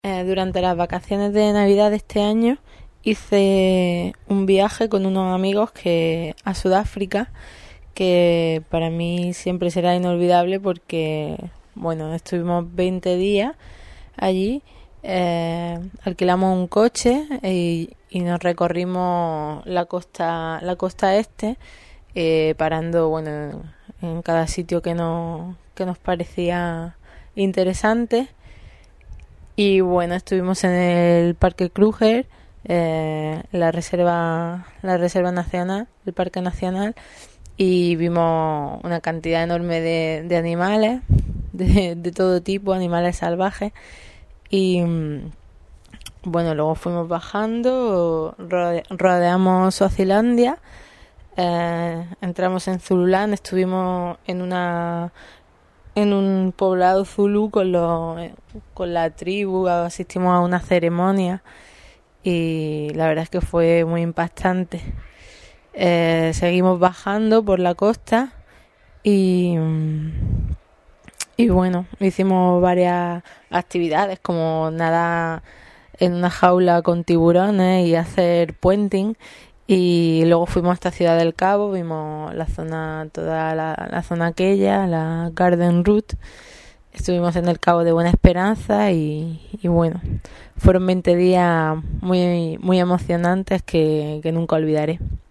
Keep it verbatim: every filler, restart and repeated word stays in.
Eh, durante las vacaciones de Navidad de este año hice un viaje con unos amigos que a Sudáfrica, que para mí siempre será inolvidable porque, bueno, estuvimos veinte días allí, eh, alquilamos un coche y, y nos recorrimos la costa, la costa este, eh, parando, bueno, en cada sitio que nos, que nos parecía interesante. Y bueno, estuvimos en el Parque Kruger, eh, la reserva, la reserva nacional, el Parque Nacional, y vimos una cantidad enorme de, de animales, de, de todo tipo, animales salvajes. Y mm, bueno, luego fuimos bajando, rode- rodeamos Suazilandia, eh, entramos en Zululand, estuvimos en una en un poblado zulú con los con la tribu, asistimos a una ceremonia y la verdad es que fue muy impactante. Eh, seguimos bajando por la costa y y bueno, hicimos varias actividades como nadar en una jaula con tiburones y hacer puenting, y luego fuimos hasta Ciudad del Cabo, vimos la zona, toda la, la zona aquella, la Garden Route. Estuvimos en el Cabo de Buena Esperanza y, y bueno, fueron veinte días muy muy emocionantes que, que nunca olvidaré.